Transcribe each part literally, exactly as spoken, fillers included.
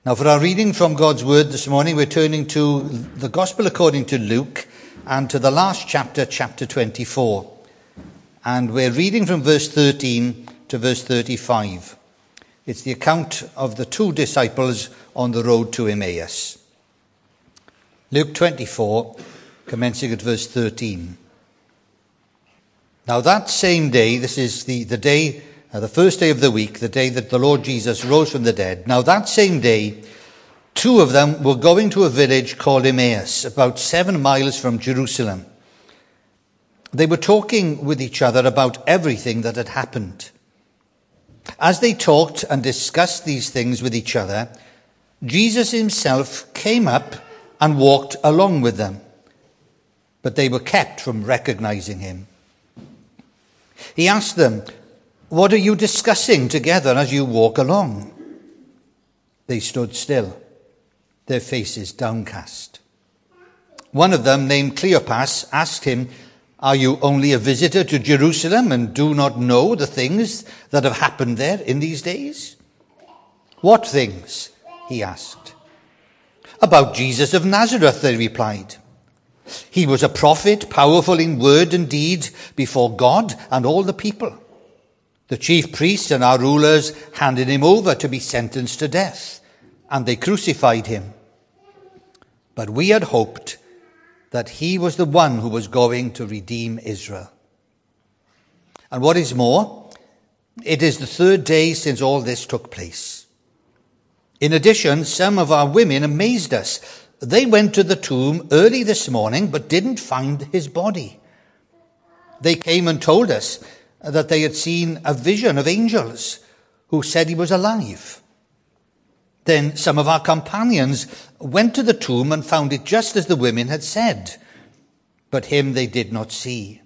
Now, for our reading from God's Word this morning, we're turning to the Gospel according to Luke and to the last chapter, chapter twenty-four. And we're reading from verse thirteen to verse thirty-five. It's the account of the two disciples on the road to Emmaus. Luke twenty-four, commencing at verse thirteen. Now that same day, this is the, the day... Uh, the first day of the week, the day that the Lord Jesus rose from the dead. Now that same day, two of them were going to a village called Emmaus, about seven miles from Jerusalem. They were talking with each other about everything that had happened. As they talked and discussed these things with each other, Jesus himself came up and walked along with them, but they were kept from recognizing him. He asked them, "What are you discussing together as you walk along?" They stood still, their faces downcast. One of them, named Cleopas, asked him, "Are you only a visitor to Jerusalem and do not know the things that have happened there in these days?" "What things?" he asked. "About Jesus of Nazareth," they replied. "He was a prophet, powerful in word and deed before God and all the people. The chief priests and our rulers handed him over to be sentenced to death, and they crucified him. But we had hoped that he was the one who was going to redeem Israel. And what is more, it is the third day since all this took place. In addition, some of our women amazed us. They went to the tomb early this morning, but didn't find his body. They came and told us that they had seen a vision of angels who said he was alive. Then some of our companions went to the tomb and found it just as the women had said, but him they did not see."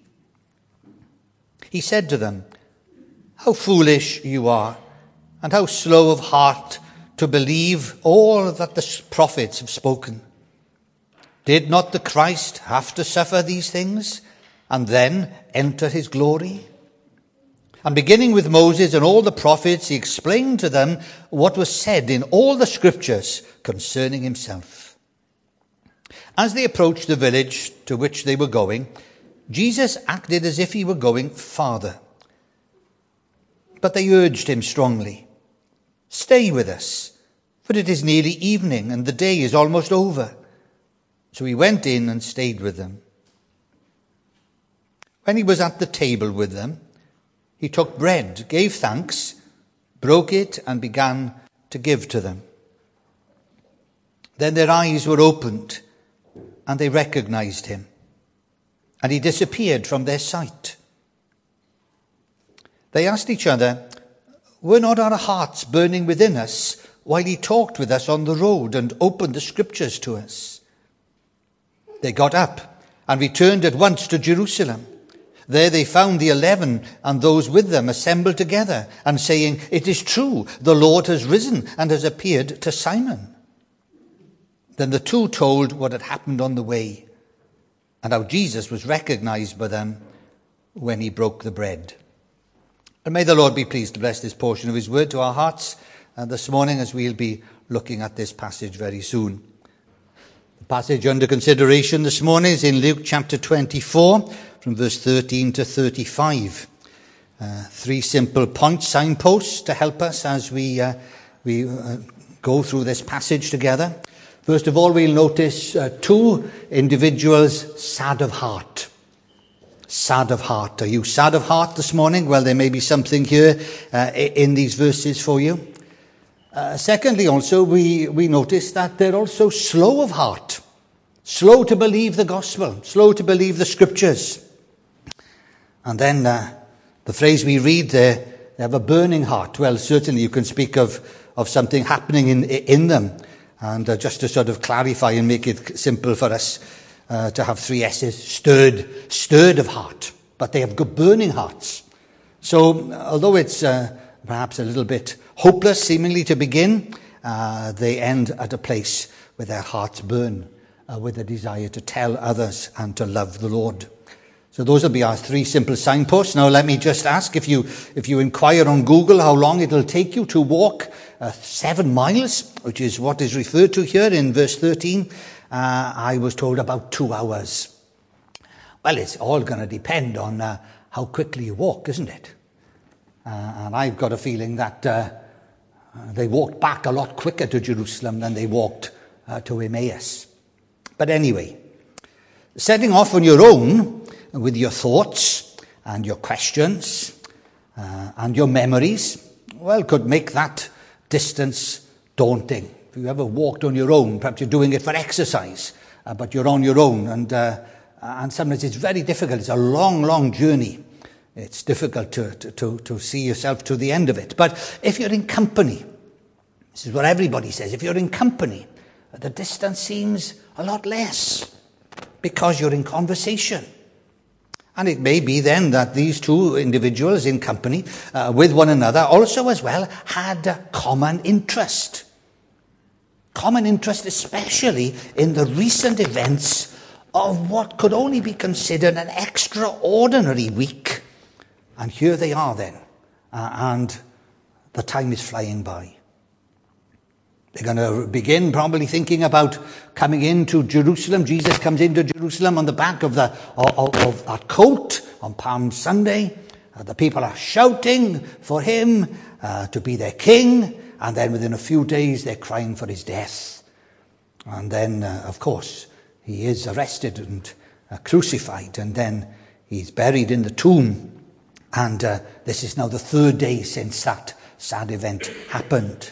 He said to them, "How foolish you are, and how slow of heart to believe all that the prophets have spoken. Did not the Christ have to suffer these things and then enter his glory?" And beginning with Moses and all the prophets, he explained to them what was said in all the scriptures concerning himself. As they approached the village to which they were going, Jesus acted as if he were going farther. But they urged him strongly, "Stay with us, for it is nearly evening and the day is almost over." So he went in and stayed with them. When he was at the table with them, he took bread, gave thanks, broke it, and began to give to them. Then their eyes were opened, and they recognized him, and he disappeared from their sight. They asked each other, "Were not our hearts burning within us while he talked with us on the road and opened the scriptures to us?" They got up and returned at once to Jerusalem. There they found the eleven and those with them assembled together and saying, "It is true, the Lord has risen and has appeared to Simon." Then the two told what had happened on the way and how Jesus was recognized by them when he broke the bread. And may the Lord be pleased to bless this portion of his word to our hearts uh, this morning as we'll be looking at this passage very soon. The passage under consideration this morning is in Luke chapter twenty-four, from verse thirteen to thirty-five. Uh, three simple point signposts to help us as we uh, we uh, go through this passage together. First of all, we'll notice uh, two individuals sad of heart. Sad of heart. Are you sad of heart this morning? Well, there may be something here uh, in these verses for you. Uh, secondly, also, we, we notice that they're also slow of heart. Slow to believe the gospel. Slow to believe the scriptures. And then uh, the phrase we read there, they have a burning heart. Well, certainly you can speak of, of something happening in, in them. And uh, just to sort of clarify and make it simple for us uh, to have three S's, stirred, stirred of heart. But they have good burning hearts. So although it's uh, perhaps a little bit hopeless seemingly to begin, uh, they end at a place where their hearts burn uh, with a desire to tell others and to love the Lord. So those will be our three simple signposts. Now let me just ask, if you if you inquire on Google how long it'll take you to walk uh, seven miles, which is what is referred to here in verse thirteen, uh, I was told about two hours. Well, it's all going to depend on uh, how quickly you walk, isn't it? Uh, and I've got a feeling that uh, they walked back a lot quicker to Jerusalem than they walked uh, to Emmaus. But anyway, setting off on your own with your thoughts and your questions uh, and your memories, well, could make that distance daunting. If you ever walked on your own, perhaps you're doing it for exercise, uh, but you're on your own, and uh, and sometimes it's very difficult. It's a long, long journey. It's difficult to, to, to, to see yourself to the end of it. But if you're in company, this is what everybody says, if you're in company, the distance seems a lot less because you're in conversation. And it may be then that these two individuals in company uh, with one another also as well had a common interest. Common interest especially in the recent events of what could only be considered an extraordinary week. And here they are then, uh, and the time is flying by. They're going to begin probably thinking about coming into Jerusalem. Jesus comes into Jerusalem on the back of the of, of that coat on Palm Sunday. Uh, the people are shouting for him uh, to be their king. And then within a few days, they're crying for his death. And then, uh, of course, he is arrested and uh, crucified. And then he's buried in the tomb. And uh, this is now the third day since that sad event happened.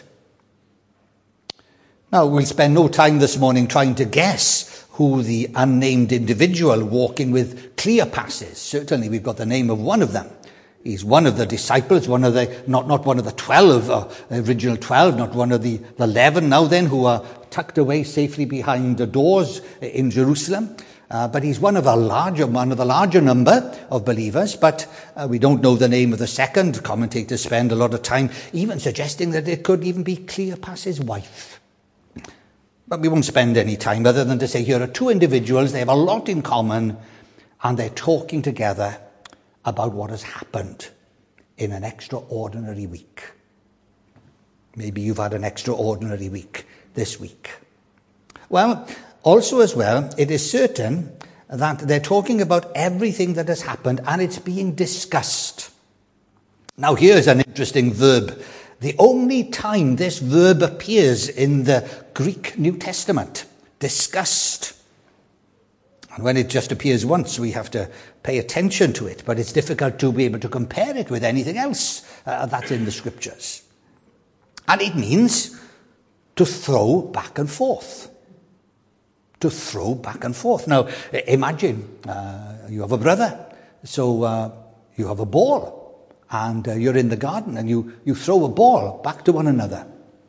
Now, we'll spend no time this morning trying to guess who the unnamed individual walking with Cleopas is. Certainly, we've got the name of one of them. He's one of the disciples, one of the, not, not one of the twelve, uh, original twelve, not one of the, the eleven now then, who are tucked away safely behind the doors in Jerusalem. Uh, but he's one of a larger, one of the larger number of believers, but uh, we don't know the name of the second. Commentators spend a lot of time even suggesting that it could even be Cleopas's wife. But we won't spend any time other than to say here are two individuals, they have a lot in common, and they're talking together about what has happened in an extraordinary week. Maybe you've had an extraordinary week this week. Well, also as well, it is certain that they're talking about everything that has happened and it's being discussed. Now here's an interesting verb. The only time this verb appears in the Greek New Testament, discussed. And when it just appears once, we have to pay attention to it, but it's difficult to be able to compare it with anything else uh, that's in the scriptures. And it means to throw back and forth. To throw back and forth. Now, imagine uh, you have a brother, so uh, you have a ball. And uh, you're in the garden and you, you throw a ball back to one another.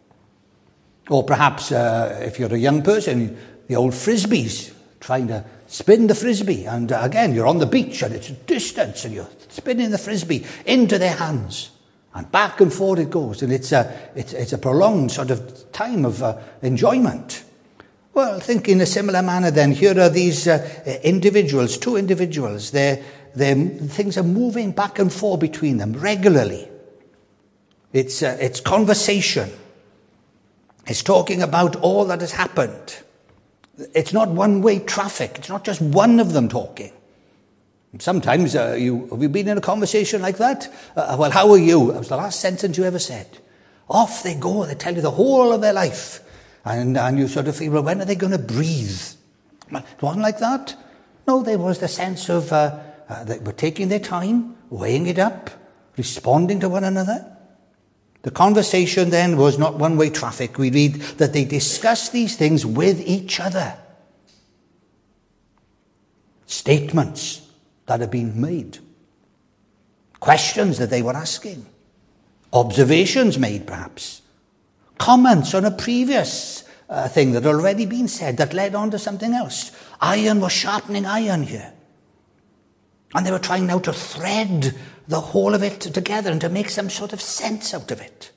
Or perhaps uh, if you're a young person, the old frisbees, trying to spin the frisbee. And uh, again, you're on the beach and it's a distance and you're spinning the frisbee into their hands. And back and forth it goes. And it's a, it's, it's a prolonged sort of time of uh, enjoyment. Well, think in a similar manner then. Here are these uh, individuals, two individuals. They're They're, things are moving back and forth between them regularly. It's, uh, it's conversation. It's talking about all that has happened. It's not one-way traffic. It's not just one of them talking. Sometimes, uh, you, have you been in a conversation like that? Uh, well, how are you? That was the last sentence you ever said. Off they go. They tell you the whole of their life. And, and you sort of feel, well, when are they going to breathe? Well, it wasn't like that. No, there was the sense of... Uh, Uh, they were taking their time, weighing it up, responding to one another. The conversation then was not one-way traffic. We read that they discussed these things with each other. Statements that had been made. Questions that they were asking. Observations made, perhaps. Comments on a previous uh, thing that had already been said that led on to something else. Iron was sharpening iron here. And they were trying now to thread the whole of it together and to make some sort of sense out of it.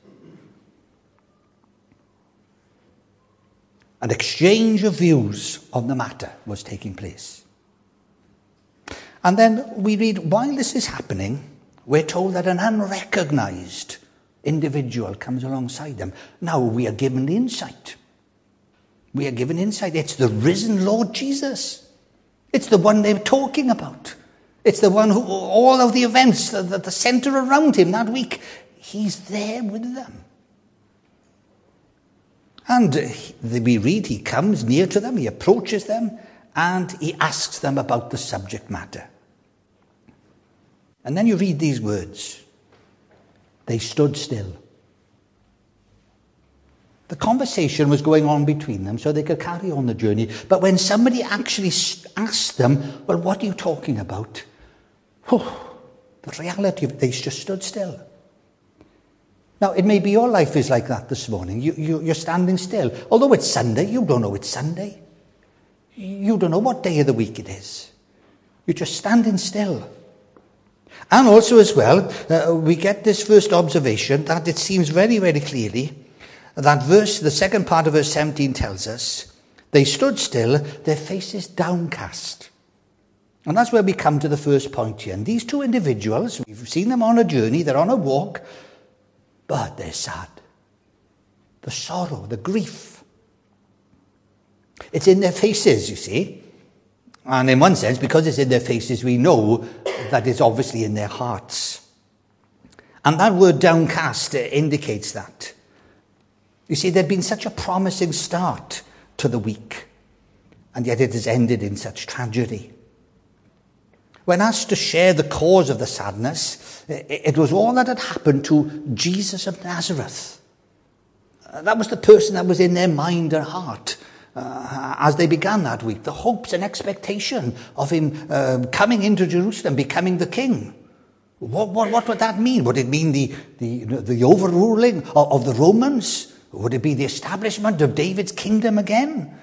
An exchange of views on the matter was taking place. And then we read, while this is happening, we're told that an unrecognized individual comes alongside them. Now we are given the insight. We are given insight. It's the risen Lord Jesus. It's the one they're talking about. It's the one who, all of the events, the, the, the center around him that week, he's there with them. And we read, he comes near to them, he approaches them, and he asks them about the subject matter. And then you read these words. They stood still. The conversation was going on between them so they could carry on the journey. But when somebody actually asked them, well, what are you talking about? Oh, the reality of it, they just stood still. Now, it may be your life is like that this morning. You, you, you're standing still. Although it's Sunday, you don't know it's Sunday. You don't know what day of the week it is. You're just standing still. And also as well, uh, we get this first observation that it seems very, very clearly that verse, the second part of verse seventeen tells us, they stood still, their faces downcast. And that's where we come to the first point here. And these two individuals, we've seen them on a journey, they're on a walk, but they're sad. The sorrow, the grief. It's in their faces, you see. And in one sense, because it's in their faces, we know that it's obviously in their hearts. And that word downcast indicates that. You see, there'd been such a promising start to the week, and yet it has ended in such tragedy. When asked to share the cause of the sadness, it was all that had happened to Jesus of Nazareth. That was the person that was in their mind and heart uh, as they began that week. The hopes and expectation of him uh, coming into Jerusalem, becoming the king. What, what, what would that mean? Would it mean the, the, the overruling of, of the Romans? Would it be the establishment of David's kingdom again?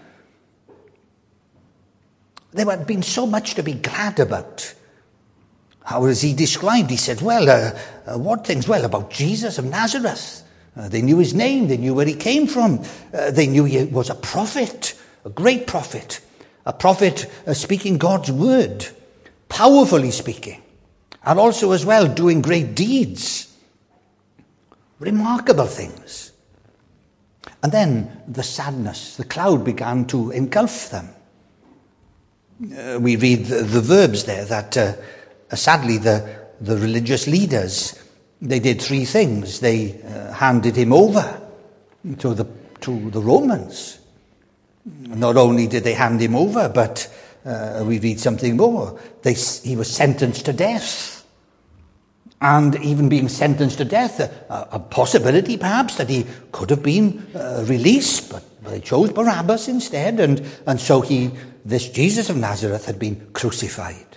There had been so much to be glad about. How was he described? He said, well, uh, uh, what things? Well, about Jesus of Nazareth. Uh, they knew his name. They knew where he came from. Uh, they knew he was a prophet, a great prophet, a prophet uh, speaking God's word, powerfully speaking, and also as well doing great deeds, remarkable things. And then the sadness, the cloud began to engulf them. Uh, we read the, the verbs there that uh, uh, sadly the, the religious leaders, they did three things. They uh, handed him over to the, to the Romans. Not only did they hand him over, but uh, we read something more. They, he was sentenced to death. And even being sentenced to death, a, a possibility perhaps that he could have been uh, released, but they chose Barabbas instead, and, and so he, this Jesus of Nazareth, had been crucified.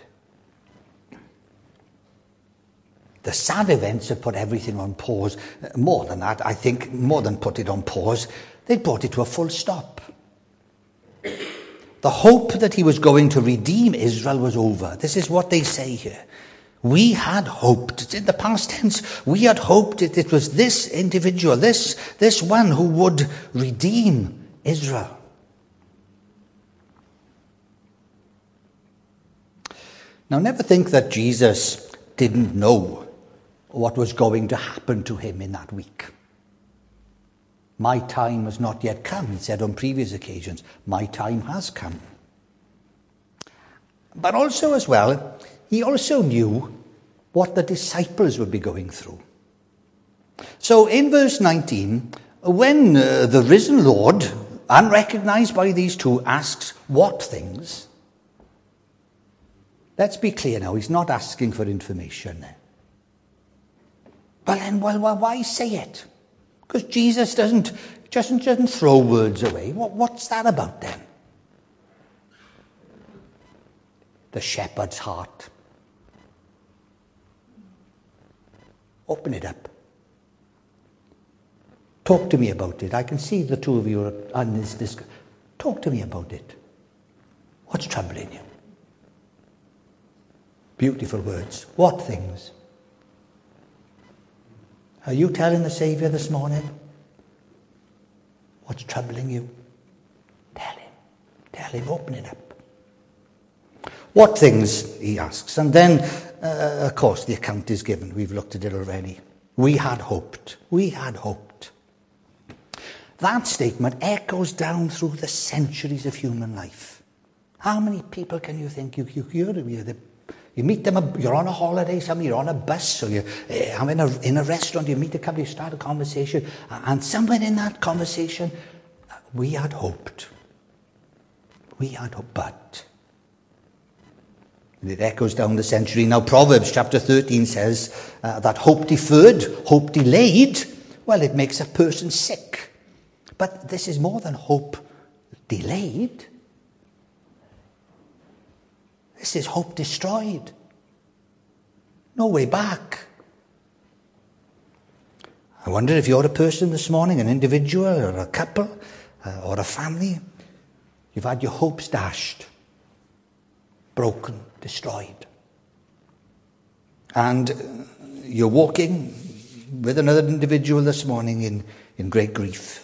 The sad events had put everything on pause. More than that, I think, more than put it on pause, they brought it to a full stop. The hope that he was going to redeem Israel was over. This is what they say here. We had hoped, it's in the past tense, we had hoped that it was this individual, this, this one who would redeem Israel. Now, never think that Jesus didn't know what was going to happen to him in that week. My time has not yet come, he said on previous occasions. My time has come. But also as well, he also knew what the disciples would be going through. So in verse nineteen, when uh, the risen Lord, unrecognized by these two, asks what things, let's be clear now, he's not asking for information. But then, well, why say it? Because Jesus doesn't, doesn't, doesn't throw words away. What, what's that about then? The shepherd's heart. Open it up. Talk to me about it. I can see the two of you are on this disc. Talk to me about it. What's troubling you? Beautiful words. What things? Are you telling the Saviour this morning? What's troubling you? Tell him. Tell him. Open it up. What things, he asks. And then, uh, of course, the account is given. We've looked at it already. We had hoped. We had hoped. That statement echoes down through the centuries of human life. How many people can you think you, you hear? You, you meet them, you're on a holiday, somewhere, you're on a bus, or you're uh, in, a, in a restaurant, you meet a couple, you start a conversation, and somewhere in that conversation, we had hoped. We had hoped, but... it echoes down the century. Now, Proverbs chapter thirteen says uh, that hope deferred, hope delayed, well, it makes a person sick. But this is more than hope delayed. This is hope destroyed. No way back. I wonder if you're a person this morning, an individual or a couple uh, or a family, you've had your hopes dashed, broken, destroyed. And you're walking with another individual this morning in, in great grief.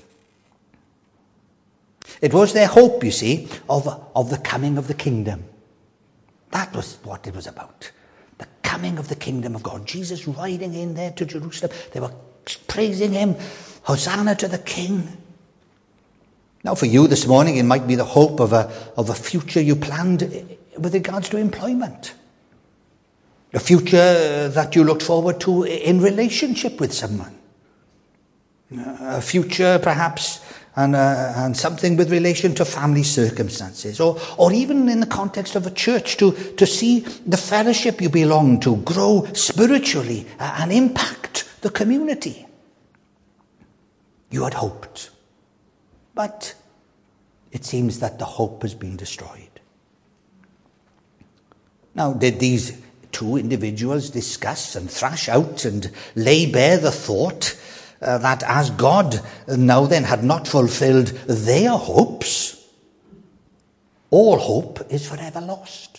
It was their hope, you see, of, of the coming of the kingdom. That was what it was about. The coming of the kingdom of God. Jesus riding in there to Jerusalem. They were praising him. Hosanna to the King. Now for you this morning, it might be the hope of a, of a future you planned with regards to employment. A future that you looked forward to in relationship with someone. A future perhaps and, uh, and something with relation to family circumstances. Or, or even in the context of a church to, to see the fellowship you belong to grow spiritually and impact the community. You had hoped. But it seems that the hope has been destroyed. Now, did these two individuals discuss and thrash out and lay bare the thought uh, that as God now then had not fulfilled their hopes, all hope is forever lost?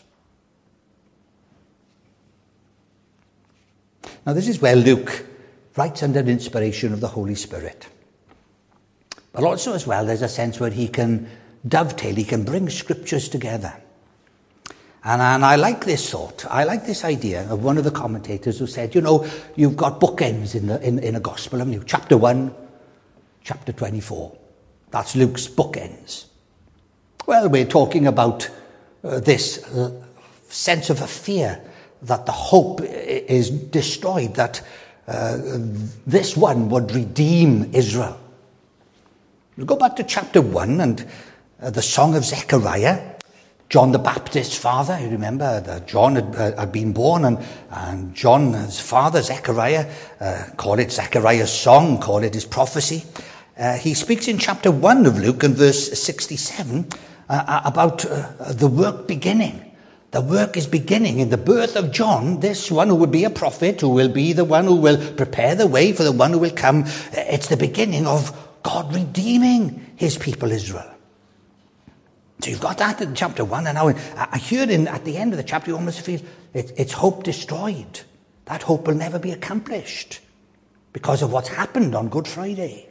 Now, this is where Luke writes under inspiration of the Holy Spirit. But also as well, there's a sense where he can dovetail, he can bring scriptures together. And, and I like this thought. I like this idea of one of the commentators who said, you know, you've got bookends in, the, in, in a gospel, haven't you? Chapter one, chapter twenty-four. That's Luke's bookends. Well, we're talking about uh, this uh, sense of a fear that the hope is destroyed, that uh, this one would redeem Israel. We'll go back to chapter one and uh, the Song of Zechariah. John the Baptist's father, you remember that John had, uh, had been born, and, and John's father, Zechariah, uh, called it Zechariah's song, called it his prophecy. Uh, he speaks in chapter one of Luke in verse sixty-seven uh, about uh, the work beginning. The work is beginning in the birth of John, this one who would be a prophet, who will be the one who will prepare the way for the one who will come. It's the beginning of God redeeming his people Israel. So you've got that in chapter one, and now I hear in at the end of the chapter you almost feel it, it's hope destroyed. That hope will never be accomplished because of what's happened on Good Friday.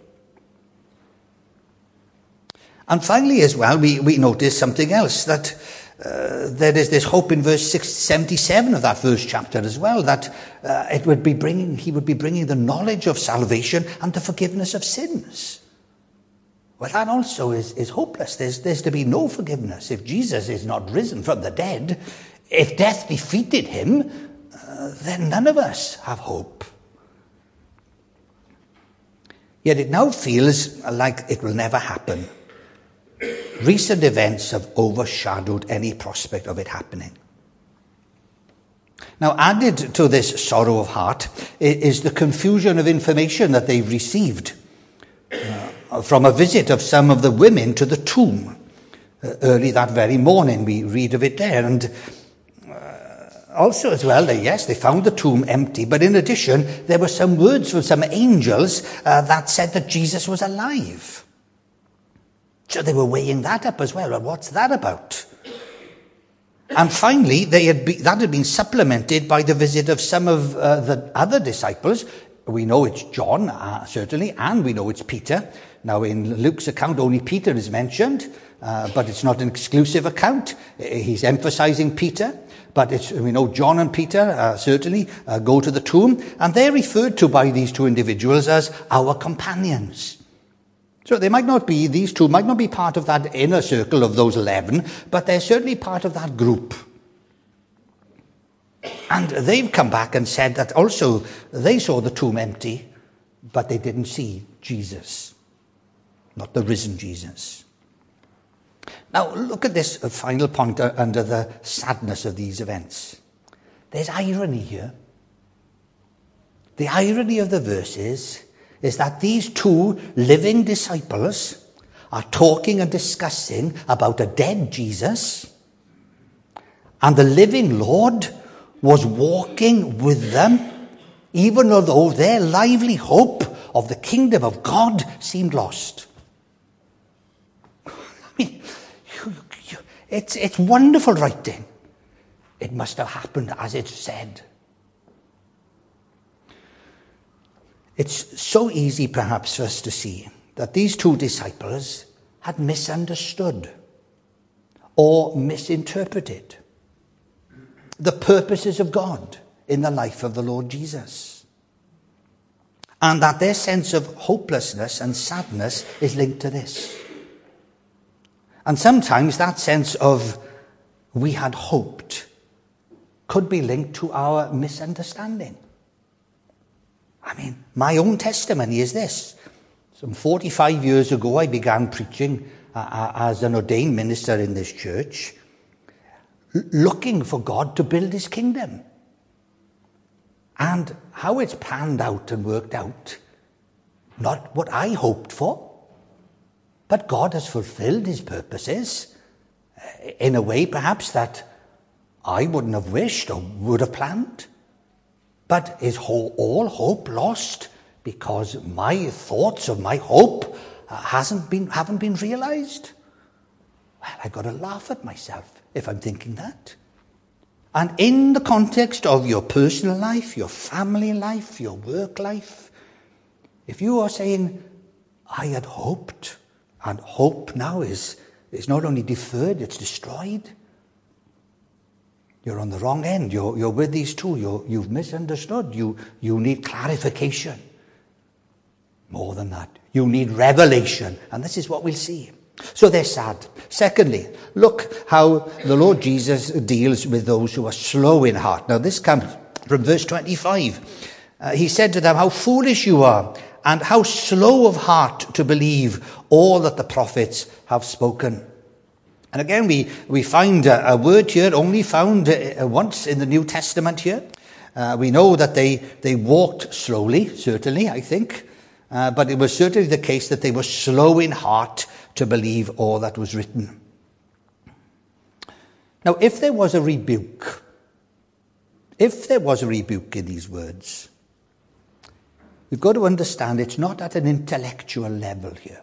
And finally as well, we, we notice something else, that uh, there is this hope in verse seventy-seven of that first chapter as well, that uh, it would be bringing, he would be bringing the knowledge of salvation and the forgiveness of sins. Well, that also is, is hopeless. There's, there's to be no forgiveness if Jesus is not risen from the dead. If death defeated him, uh, then none of us have hope. Yet it now feels like it will never happen. Recent events have overshadowed any prospect of it happening. Now, added to this sorrow of heart is the confusion of information that they've received uh, from a visit of some of the women to the tomb. Uh, early that very morning, we read of it there. And uh, also as well, they, yes, they found the tomb empty. But in addition, there were some words from some angels uh, that said that Jesus was alive. So they were weighing that up as well. Well, what's that about? And finally, they had be, that had been supplemented by the visit of some of uh, the other disciples. We know it's John, uh, certainly, and we know it's Peter, Now, in Luke's account, only Peter is mentioned, uh, but it's not an exclusive account. He's emphasizing Peter, but it's, we know John and Peter uh, certainly uh, go to the tomb, and they're referred to by these two individuals as our companions. So they might not be, these two might not be part of that inner circle of those eleven, but they're certainly part of that group. And they've come back and said that also they saw the tomb empty, but they didn't see Jesus, not the risen Jesus. Now, look at this final point under the sadness of these events. There's irony here. The irony of the verses is that these two living disciples are talking and discussing about a dead Jesus, and the living Lord was walking with them, even although their lively hope of the kingdom of God seemed lost. I mean, you, you, it's, it's wonderful writing. It must have happened as it's said. It's so easy, perhaps, for us to see that these two disciples had misunderstood or misinterpreted the purposes of God in the life of the Lord Jesus, and that their sense of hopelessness and sadness is linked to this. And sometimes that sense of we had hoped could be linked to our misunderstanding. I mean, my own testimony is this. Some forty-five years ago, I began preaching uh, as an ordained minister in this church, looking for God to build his kingdom. And how it's panned out and worked out, not what I hoped for, but God has fulfilled his purposes in a way perhaps that I wouldn't have wished or would have planned. But is all hope lost because my thoughts of my hope hasn't been, haven't been realized? Well, I've got to laugh at myself if I'm thinking that. And in the context of your personal life, your family life, your work life, if you are saying, I had hoped, and hope now is, is not only deferred, it's destroyed, you're on the wrong end. You're, you're with these two. You're, you've misunderstood. You, you need clarification. More than that, you need revelation. And this is what we'll see. So they're sad. Secondly, look how the Lord Jesus deals with those who are slow in heart. Now this comes from verse twenty-five. Uh, he said to them, how foolish you are, and how slow of heart to believe all that the prophets have spoken. And again, we, we find a, a word here only found uh, once in the New Testament here. Uh, we know that they, they walked slowly, certainly, I think. Uh, but it was certainly the case that they were slow in heart to believe all that was written. Now, if there was a rebuke, if there was a rebuke in these words, we've got to understand it's not at an intellectual level here.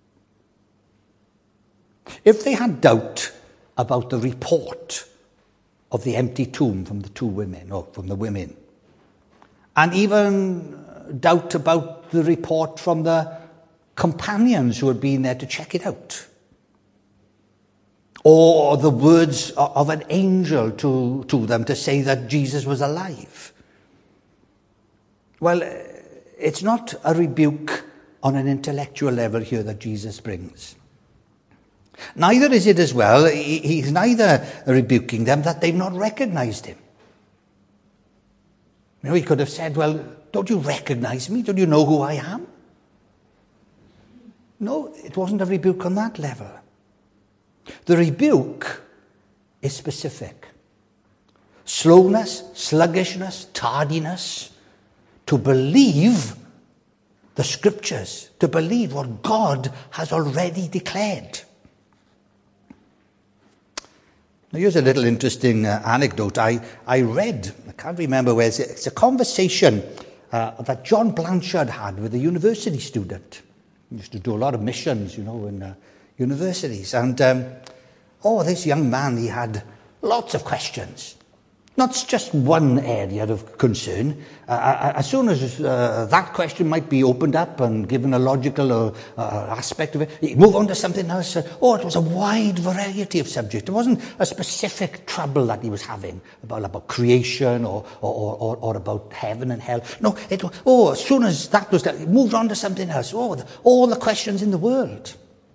If they had doubt about the report of the empty tomb from the two women, or from the women, and even doubt about the report from the companions who had been there to check it out, or the words of an angel to, to them to say that Jesus was alive, well, it's not a rebuke on an intellectual level here that Jesus brings. Neither is it as well, he's neither rebuking them that they've not recognized him. You know, he could have said, well, don't you recognize me? Don't you know who I am? No, it wasn't a rebuke on that level. The rebuke is specific. Slowness, sluggishness, tardiness, to believe the scriptures, to believe what God has already declared. Now, here's a little interesting uh, anecdote. I, I read, I can't remember where, it's a, it's a conversation uh, that John Blanchard had with a university student. He used to do a lot of missions, you know, in uh, universities. And, um, oh, this young man, he had lots of questions. Not just one area of concern. Uh, as soon as uh, that question might be opened up and given a logical uh, uh, aspect of it, you move on to something else. Oh, it was a wide variety of subjects. It wasn't a specific trouble that he was having about, about creation or, or, or, or about heaven and hell. No, it was, oh, as soon as that was done, he moved on to something else. Oh, the, all the questions in the world.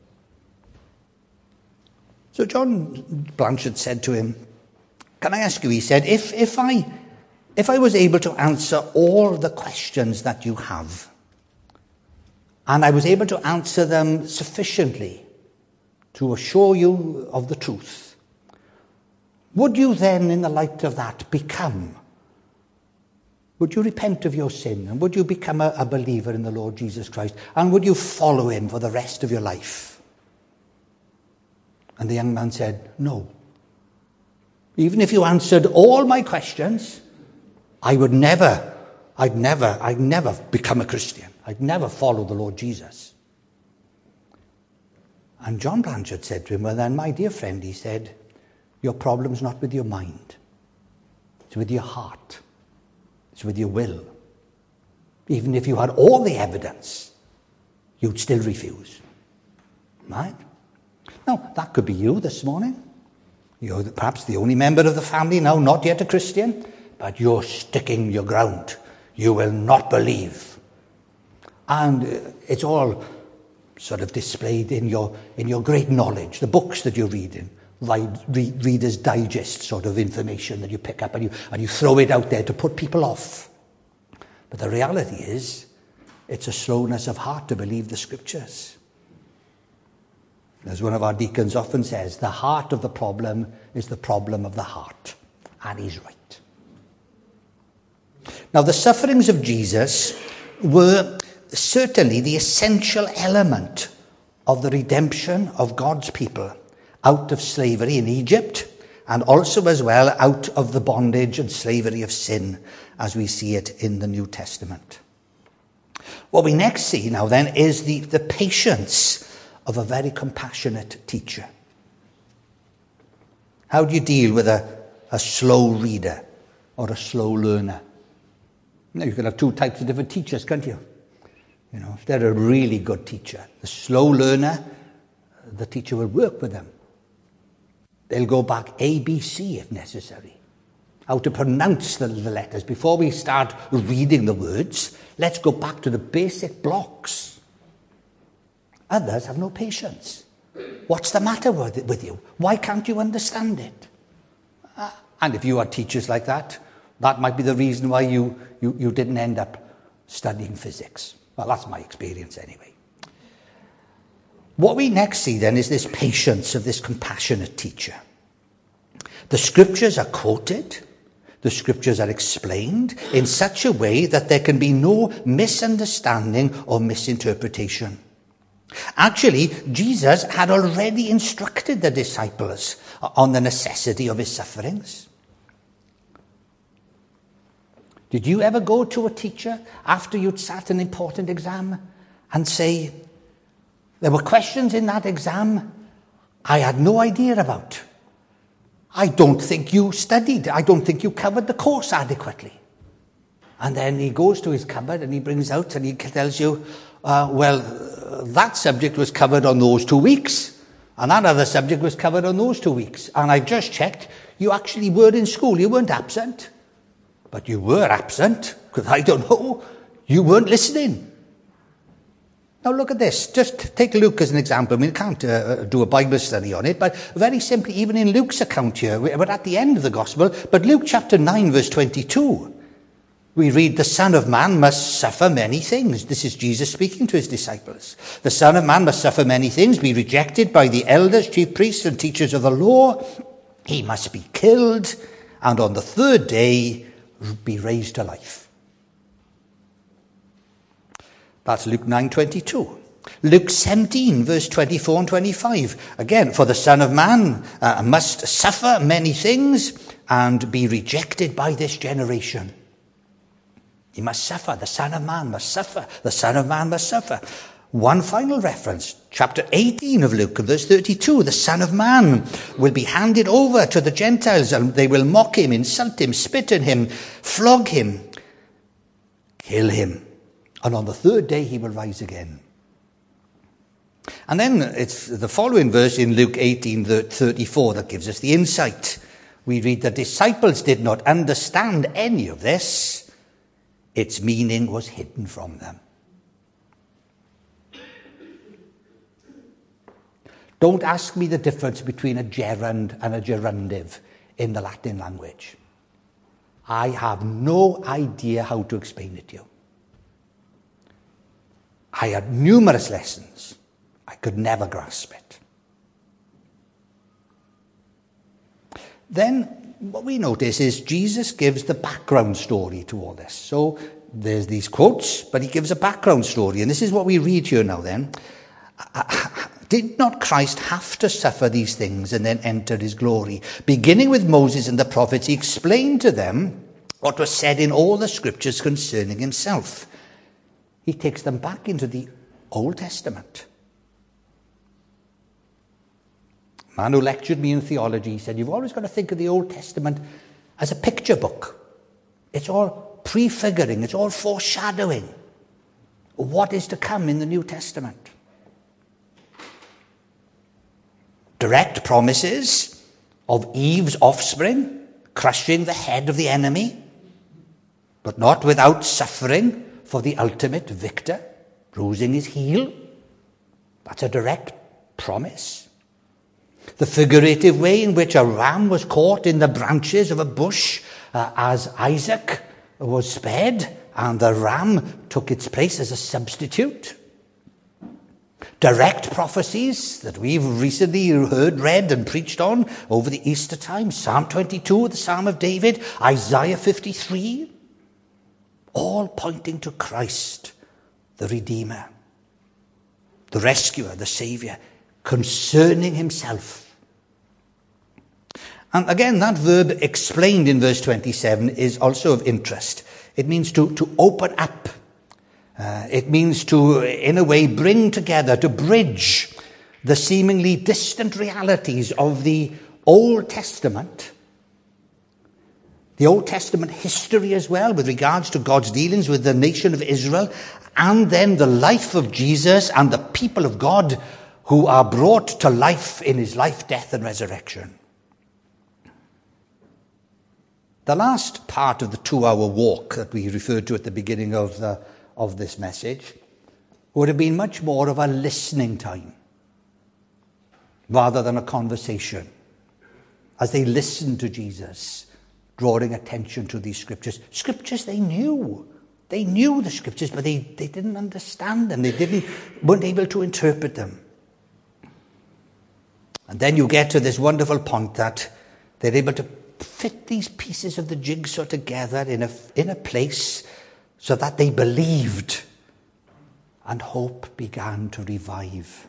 So John Blanchard said to him, "Can I ask you," he said, if, if, I, if I was able to answer all the questions that you have, and I was able to answer them sufficiently to assure you of the truth, would you then, in the light of that, become, would you repent of your sin, and would you become a, a believer in the Lord Jesus Christ, and would you follow him for the rest of your life? And the young man said, "No. Even if you answered all my questions, I would never, I'd never, I'd never become a Christian. I'd never follow the Lord Jesus." And John Blanchard said to him, "Well then, my dear friend," he said, "your problem's not with your mind. It's with your heart. It's with your will. Even if you had all the evidence, you'd still refuse." Right? Now, that could be you this morning. You're perhaps the only member of the family now not yet a Christian, but you're sticking your ground. You will not believe. And it's all sort of displayed in your in your great knowledge, the books that you're reading, read, read, Reader's Digest sort of information that you pick up and you, and you throw it out there to put people off. But the reality is, it's a slowness of heart to believe the Scriptures. As one of our deacons often says, the heart of the problem is the problem of the heart. And he's right. Now, the sufferings of Jesus were certainly the essential element of the redemption of God's people out of slavery in Egypt, and also as well out of the bondage and slavery of sin, as we see it in the New Testament. What we next see now then is the, the patience of a very compassionate teacher. How do you deal with a, a slow reader or a slow learner? Now, you can have two types of different teachers, can't you? You know, if they're a really good teacher, the slow learner, the teacher will work with them. They'll go back A, B, C if necessary. How to pronounce the, the letters. Before we start reading the words, let's go back to the basic blocks. Others have no patience. What's the matter with, it, with you? Why can't you understand it? Uh, and if you are teachers like that, that might be the reason why you, you, you didn't end up studying physics. Well, that's my experience anyway. What we next see then is this patience of this compassionate teacher. The Scriptures are quoted. The Scriptures are explained in such a way that there can be no misunderstanding or misinterpretation. Actually, Jesus had already instructed the disciples on the necessity of his sufferings. Did you ever go to a teacher after you'd sat an important exam and say, "There were questions in that exam I had no idea about. I don't think you studied. I don't think you covered the course adequately." And then he goes to his cupboard and he brings out and he tells you, uh, well, that subject was covered on those two weeks, and that other subject was covered on those two weeks. And I just checked, you actually were in school. You weren't absent. But you were absent, because I don't know, you weren't listening. Now look at this. Just take Luke as an example. I mean, we can't uh, do a Bible study on it, but very simply, even in Luke's account here, we're at the end of the Gospel, but Luke chapter nine, verse twenty-two, we read, "The Son of Man must suffer many things." This is Jesus speaking to his disciples. "The Son of Man must suffer many things, be rejected by the elders, chief priests, and teachers of the law. He must be killed, and on the third day be raised to life." That's Luke nine twenty-two. Luke seventeen, verse twenty-four and twenty-five. Again, "For the Son of Man uh, must suffer many things and be rejected by this generation." He must suffer. The Son of Man must suffer. The Son of Man must suffer. One final reference, Chapter eighteen of Luke, verse thirty-two, the Son of Man will be handed over to the Gentiles, and they will mock him, insult him, spit on him, flog him, kill him. And on the third day he will rise again. And then it's the following verse in Luke eighteen thirty-four that gives us the insight. We read, the disciples did not understand any of this. Its meaning was hidden from them. Don't ask me the difference between a gerund and a gerundive in the Latin language. I have no idea how to explain it to you. I had numerous lessons. I could never grasp it. Then what we notice is Jesus gives the background story to all this. So there's these quotes, but he gives a background story. And this is what we read here now then. Did not Christ have to suffer these things and then enter his glory? Beginning with Moses and the prophets, he explained to them what was said in all the scriptures concerning himself. He takes them back into the Old Testament. A man who lectured me in theology said, you've always got to think of the Old Testament as a picture book. It's all prefiguring, it's all foreshadowing of what is to come in the New Testament. Direct promises of Eve's offspring crushing the head of the enemy, but not without suffering for the ultimate victor, bruising his heel. That's a direct promise. The figurative way in which a ram was caught in the branches of a bush uh, as Isaac was spared, and the ram took its place as a substitute. Direct prophecies that we've recently heard, read and preached on over the Easter time. Psalm twenty-two, the Psalm of David, Isaiah fifty-three, all pointing to Christ, the Redeemer, the Rescuer, the Saviour, concerning himself. And again, that verb explained in verse twenty-seven is also of interest. It means to, to open up. Uh, it means to, in a way, bring together, to bridge the seemingly distant realities of the Old Testament, the Old Testament history as well, with regards to God's dealings with the nation of Israel, and then the life of Jesus and the people of God who are brought to life in his life, death, and resurrection. The last part of the two-hour walk that we referred to at the beginning of the of this message would have been much more of a listening time rather than a conversation, as they listened to Jesus, drawing attention to these scriptures. Scriptures they knew. They knew the scriptures, but they, they didn't understand them. They didn't weren't able to interpret them. And then you get to this wonderful point that they're able to fit these pieces of the jigsaw together in a, in a place so that they believed, and hope began to revive.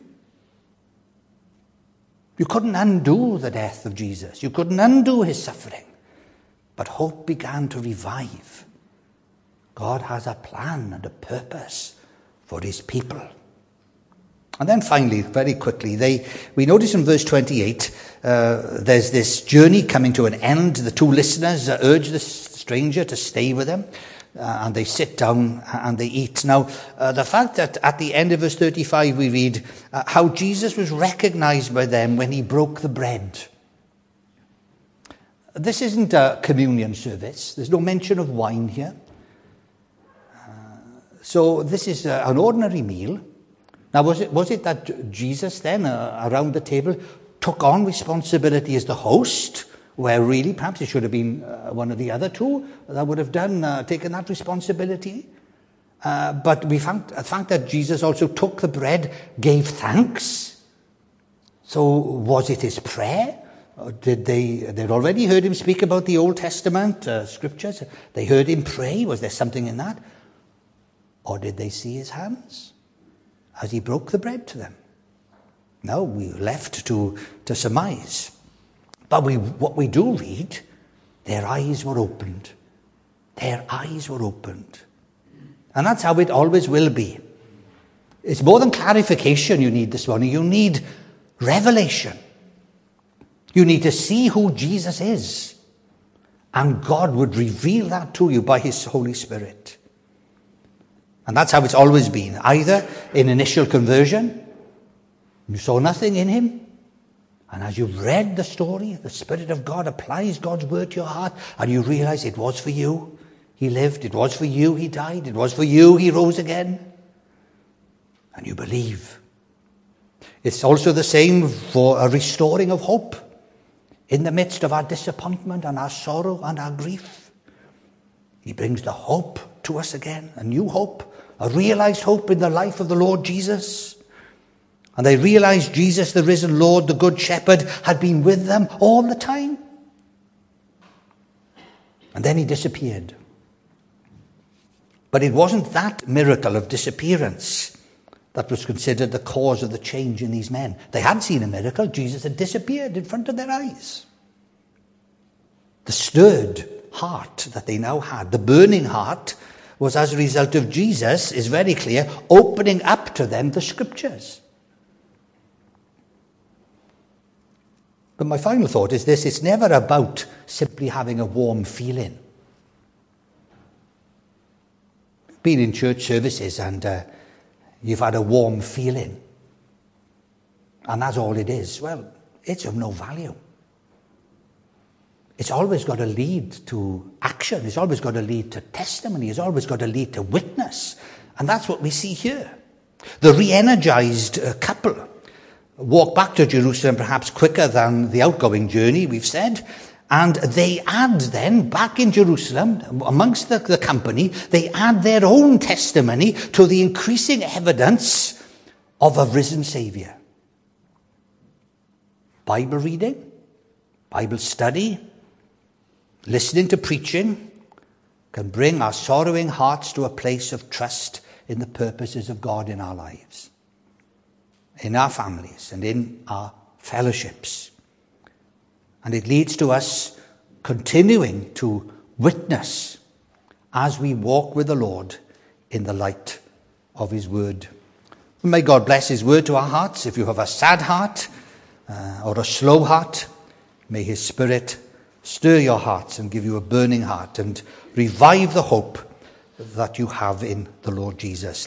You couldn't undo the death of Jesus. You couldn't undo his suffering. But hope began to revive. God has a plan and a purpose for his people. And then finally, very quickly, they we notice in verse twenty-eight, uh, there's this journey coming to an end. The two listeners uh, urge the stranger to stay with them. Uh, and they sit down and they eat. Now, uh, the fact that at the end of verse thirty-five we read uh, how Jesus was recognized by them when he broke the bread. This isn't a communion service. There's no mention of wine here. Uh, so this is uh, an ordinary meal. Now, was it was it that Jesus then, uh, around the table, took on responsibility as the host, where really perhaps it should have been uh, one of the other two that would have done, uh, taken that responsibility? Uh, but we found the fact that Jesus also took the bread, gave thanks. So was it his prayer? Or did they, they'd already heard him speak about the Old Testament uh, scriptures. They heard him pray. Was there something in that? Or did they see his hands as he broke the bread to them? No, we were left to, to surmise. But we, what we do read, their eyes were opened. Their eyes were opened. And that's how it always will be. It's more than clarification you need this morning. You need revelation. You need to see who Jesus is. And God would reveal that to you by his Holy Spirit. And that's how it's always been. Either in initial conversion, you saw nothing in him. And as you've read the story, the Spirit of God applies God's word to your heart. And you realize it was for you he lived. It was for you he died. It was for you he rose again. And you believe. It's also the same for a restoring of hope in the midst of our disappointment and our sorrow and our grief. He brings the hope to us again, a new hope, a realized hope in the life of the Lord Jesus. And they realized Jesus, the risen Lord, the Good Shepherd, had been with them all the time. And then he disappeared. But it wasn't that miracle of disappearance that was considered the cause of the change in these men. They had seen a miracle. Jesus had disappeared in front of their eyes. The stirred heart that they now had, the burning heart, was as a result of Jesus, is very clear, opening up to them the scriptures. But my final thought is this: it's never about simply having a warm feeling. Been in church services and uh, you've had a warm feeling, and that's all it is. Well, it's of no value. It's always got to lead to action. It's always got to lead to testimony. It's always got to lead to witness. And that's what we see here. The re-energized uh, couple walk back to Jerusalem perhaps quicker than the outgoing journey, we've said. And they add then, back in Jerusalem, amongst the, the company, they add their own testimony to the increasing evidence of a risen Saviour. Bible reading, Bible study, listening to preaching can bring our sorrowing hearts to a place of trust in the purposes of God in our lives, in our families, and in our fellowships. And it leads to us continuing to witness as we walk with the Lord in the light of his word. May God bless his word to our hearts. If you have a sad heart uh, or a slow heart, may his Spirit stir your hearts and give you a burning heart and revive the hope that you have in the Lord Jesus.